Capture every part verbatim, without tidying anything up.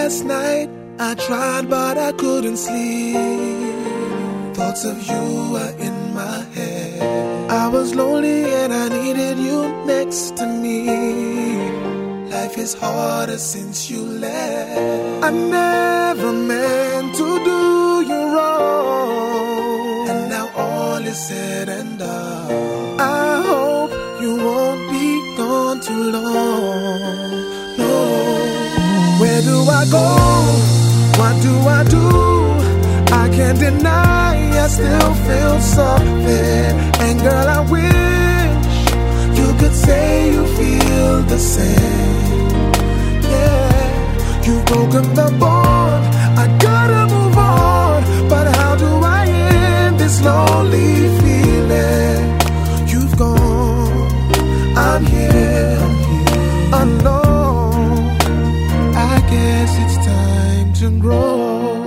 last night I tried but I couldn't sleep. Thoughts of you are in my head. I was lonely and I needed you next to me. Life is harder since you left. I never meant to do you wrong, and now all is said and done. I hope you won't be gone too long. No. Where do I go? What do I do? I can't deny I still feel something. And girl, I wish you could say you feel the same. Yeah, you've broken the bond, I gotta move on. But how do I end this lonely feeling? You've gone, I'm here, alone. I guess it's time to grow.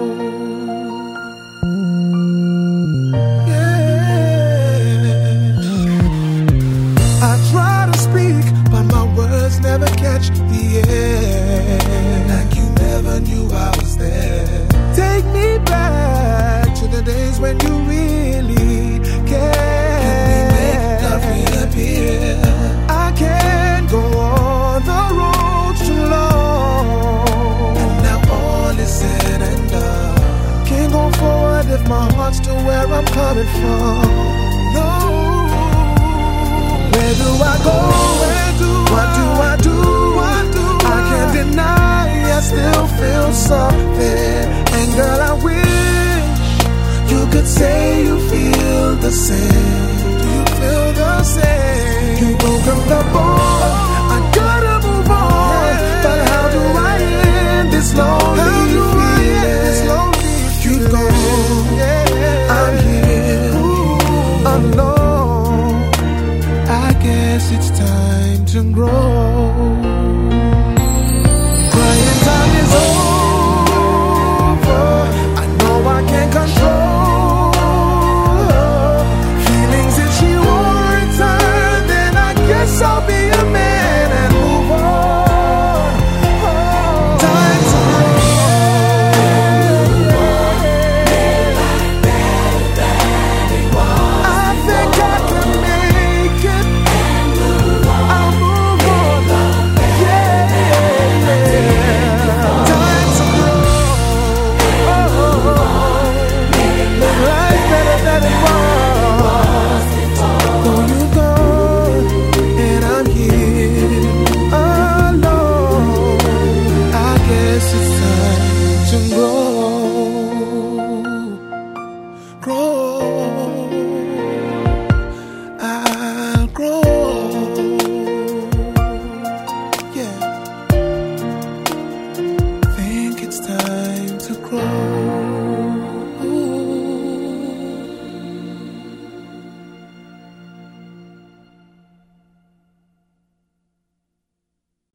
Never catch the air, like you never knew I was there. Take me back to the days when you really cared. Can we make love reappear? I can't go on the road too long, and now all is said and done. Can't go forward if my heart's still where I'm coming from.